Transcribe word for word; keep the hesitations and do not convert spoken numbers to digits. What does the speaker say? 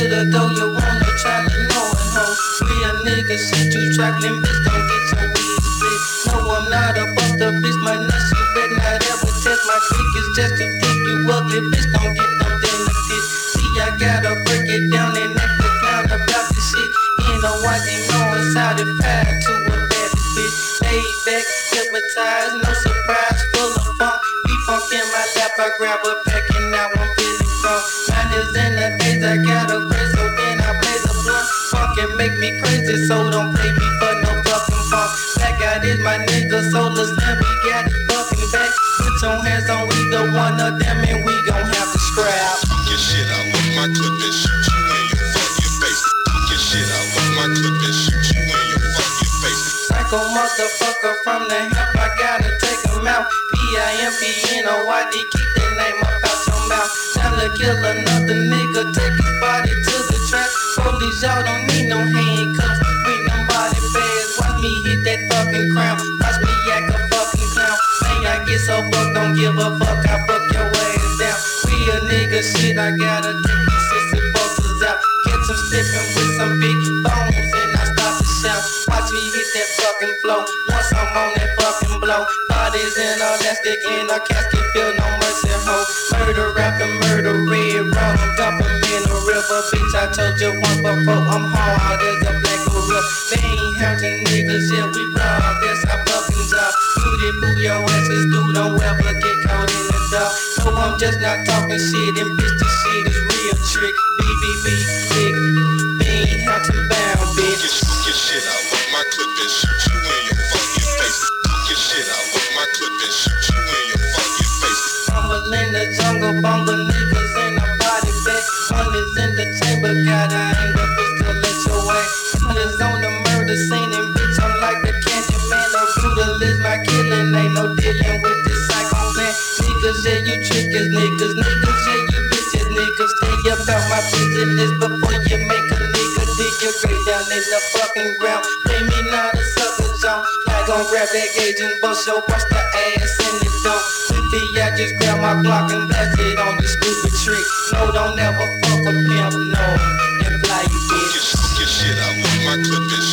the door, you wanna try to know it, ho. Real nigga shit, you trifling, bitch, don't get your weed split. No, I'm not a buster, bitch, my nuts, you better not ever test my click. It's just to think you ugly, bitch, don't get dumped in the ditch. See, I gotta break it down and act the clown about this shit. You know why they know it's how to fire to a bad bitch. Laid back, hypnotized, no surprise, full of funk. Be funk in my lap, I grab a pack and now I'm feeling drunk. Mine is in the days, I got a grace, so then I play the blunt. Funk and make me crazy, so don't play me for no fucking funk. Black out is my nigga, Solar Slim, we got it fucking back. Put your hands on either one of them and we gon' have to scrap. Get shit out with my clip and shoot you in your fucking face. Get shit out with my clip and shoot you in your fucking face. Psycho motherfucker from the hip, I gotta take him out. P I M P N O Y D, keep the name up out your mouth. Time to kill another nigga, take his body to the trap. Police, y'all don't need no handcuffs, bring them body bags. Watch me hit that fucking crown, watch me act a fucking clown. Man, I get so fucked, don't give a fuck, I fuck your ass down. Real nigga shit, I gotta take these sissy busters out. Catch him slipping with some big bones and I start to shout. Watch me hit that fucking flow, once I'm on that fucking blow. Bodies in elastic in a casket, feel no mercy, ho. Murder after murder, red rum, dump 'em in the river. Bitch, I told you once before, I'm hard as a black gorilla. They ain't hunting niggas, yeah, we rob, that's our fucking job. Booty, boo your asses, dude, don't ever get caught in the dark. No, I'm just not talking shit, and bitch, this shit is real trick. B B B, click, they ain't hunting bound, bitch. Get, get shit out with my clip and shoot you in your fucking face. Get shit out with my clip and shoot you in your fucking face. Rumble in the jungle, bungle niggas in a body bag. One is in the chamber, gotta hang up and still let your way. One is on the murder scene, and bitch, I'm like the candy man. The brutal is my killing, ain't no dealing with this psycho plan. Niggas, yeah, you trickers, niggas, niggas, yeah, you bitches, niggas. Stay about my business before you make a nigga dig your grave down in the fucking ground. Pay me not a sucker, John. I gon' grab that gauge and bust your bust the ass in the dome. Fifty, I just grab my Glock and blast it on your stupid trick. No, don't ever fuck a pimp, no. And fly you, bitch. Get, get shit out with my clip and